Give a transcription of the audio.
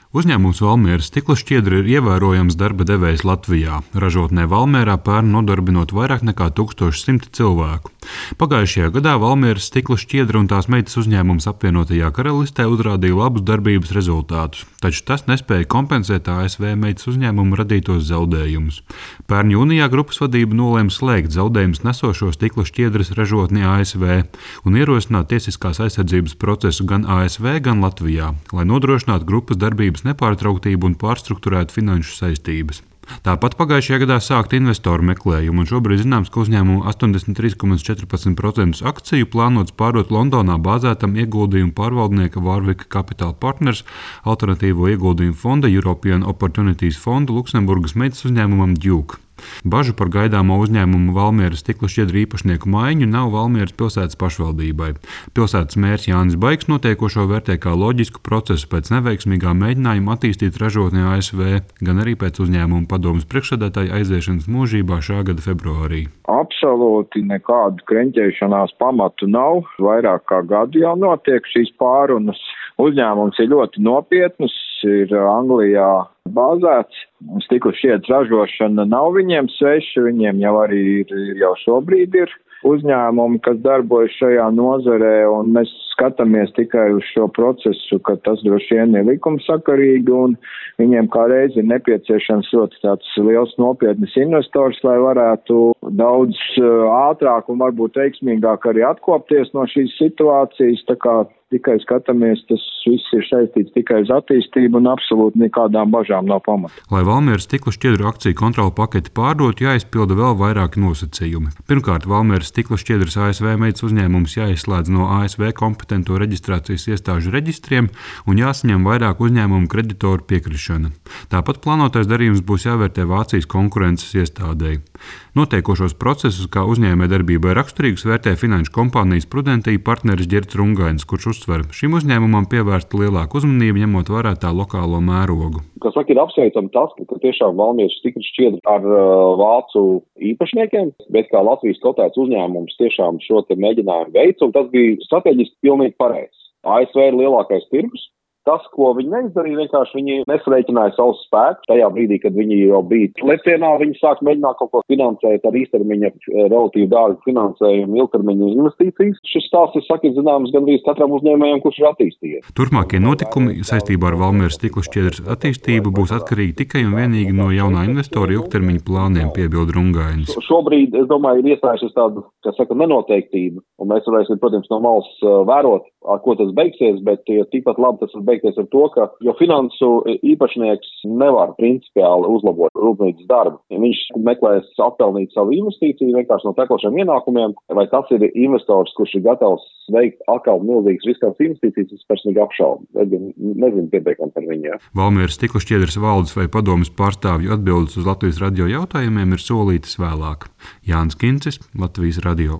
Uzņēmums Valmieras stikla šķiedra ir ievērojams darba devējs Latvijā. Ražotnē Valmierā pērn nodarbinot vairāk nekā 1100 cilvēku. Pagājušajā gadā Valmieras stikla šķiedra un tās meitas uzņēmums apvienotajā Karalistē uzrādīja labus darbības rezultātus, taču tas nespēja kompensēt ASV meitas uzņēmumu radītos zaudējumus. Pērn jūnijā grupas vadība nolēma slēgt zaudējumus nesošo stikla šķiedras ražotni ASV un ierosināt tiesiskās aizsardzības procesu gan ASV, gan Latvijā, lai nodrošinātu grupas darbības nepārtrauktību un pārstrukturētu finanšu saistības. Tāpat pagājušajā gadā sākta investoru meklējumu, un šobrīd zināms, ka uzņēmuma 83,14% akciju plānots pārdot Londonā bāzētam ieguldījumu pārvaldnieka Warwick Capital Partners alternatīvo ieguldījumu fonda European Opportunities fondu Luksemburgas meitas uzņēmumam Duke. Bažu par gaidāmo uzņēmumu Valmieras stikla šķiedra īpašnieku maiņu nav Valmieras pilsētas pašvaldībai. Pilsētas mērs Jānis Baigs notiekošo vērtē kā loģisku procesu pēc neveiksmīgā mēģinājuma attīstīt ražotni ASV, gan arī pēc uzņēmuma padomes priekšsēdētāja aiziešanas mūžībā šā gada februārī. Absolūti nekādu kreņķēšanās pamatu nav. Vairāk kā gadu jau notiek šīs pārunas. Uzņēmums ir ļoti nopietns, ir Anglijā bāzēts. Stikla šķiedras ražošana nav viņiem sveša, viņiem jau arī jau šobrīd ir uzņēmumi, kas darbojas šajā nozarē, un mēs skatāmies tikai uz šo procesu, ka tas droši vien ir likumsakarīgi, un viņiem kā reiz ir nepieciešams ļoti tāds liels nopietnis investors, lai varētu daudz ātrāk un varbūt veiksmīgāk arī atkopties no šīs situācijas, tā kā tikai skatāmies, tas viss ir saistīts tikai uz attīstību un absolūti nekādām bažām nav pamata. Lai Valmieras stikla šķiedru akciju kontrola paketi pārdotu, jāizpilda vēl vairāki nosacījumi. Pirmkārt, Valmieras stikla šķiedras ASV meitas uzņēmums jāizslēdz no ASV kompetento reģistrācijas iestāžu reģistriem un jāsaņem vairāk uzņēmumu kreditoru piekrišana. Tāpat plānotais darījums būs jāvērtē Vācijas konkurences iestādēji. Notiekošos procesus, kā uzņēmējdarbībai raksturīgus, vērtē finanšu kompānijas Prudentī partneris Ģerts Rungainis, kurš uzsver, šim uzņēmumam pievērsta lielāku uzmanību, ņemot vērā tā lokālo mērogu. Kas saka, ir apsveicami tas, ka tiešām Valmieras stikla šķiedra ar vācu īpašniekiem, bet kā Latvijas kotēts uzņēmums tiešām šo te mēģinājumu veica, un tas bija strateģiski pilnīgi pareizs. ASV ir lielākais tirgus. Tas, ko viņi neizdarīja, vienkārši viņi nesarēķināja savus spēkus. Tajā brīdī, kad viņi jau bija lecienā, viņi sāk mēģināt kaut ko finansēt ar īstermiņa relatīvi dārgu finansējumu, ilgtermiņa investīcijas. Šis stāsts ir sakot zināms gandrīz katram uzņēmējam, kurš ir attīstījies. Turpmākie notikumi saistībā ar Valmieras stikla šķiedras attīstību būs atkarīgi tikai un vienīgi no jaunā investora ilgtermiņa plāniem, piebilda Rungainis. Šobrīd, es domāju, ir iestājusies tāda, kas saka, nenoteiktība, un mēs varēsim, protams, no malas vērot, ar ko tas beigsies, bet tikpat labi tas var beigties ar to, ka jo finansu īpašnieks nevar principiāli uzlabot rūpnīcas darbu. Ja viņš meklēs atpelnīt savu investīciju vienkārši no tekošiem ienākumiem, vai tas ir investors, kurš ir gatavs veikt atkal milzīgas riskants investīcijas, es personīgi apšaubu. Nezinu pietiekami par viņu. Ja. Valmieras stikla šķiedras valdes vai padomes pārstāvju atbildes uz Latvijas radio jautājumiem ir solītas vēlāk. Jānis Kincis, Latvijas radio.